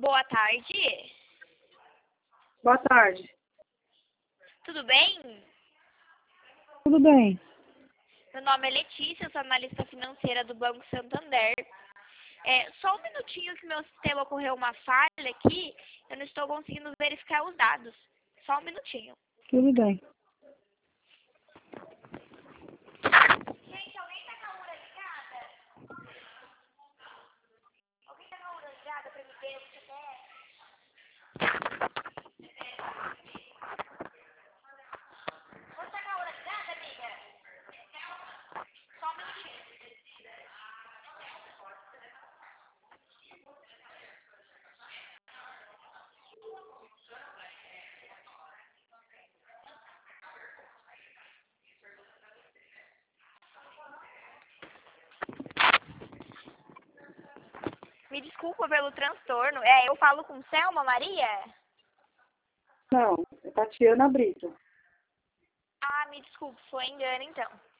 Boa tarde. Boa tarde. Tudo bem? Tudo bem? Meu nome é Letícia, eu sou analista financeira do Banco Santander. Só um minutinho que meu sistema ocorreu uma falha aqui, eu não estou conseguindo verificar os dados. Só um minutinho. Tudo bem. Gente, alguém tá com a URA ligada? Alguém tá com a URA ligada pra me ver o CPF? Você tá com a URA ligada, amiga? Só um minutinho. Me desculpa pelo transtorno. Eu falo com Selma Maria? Não, é Tatiana Brito. Ah, me desculpe, foi engano então.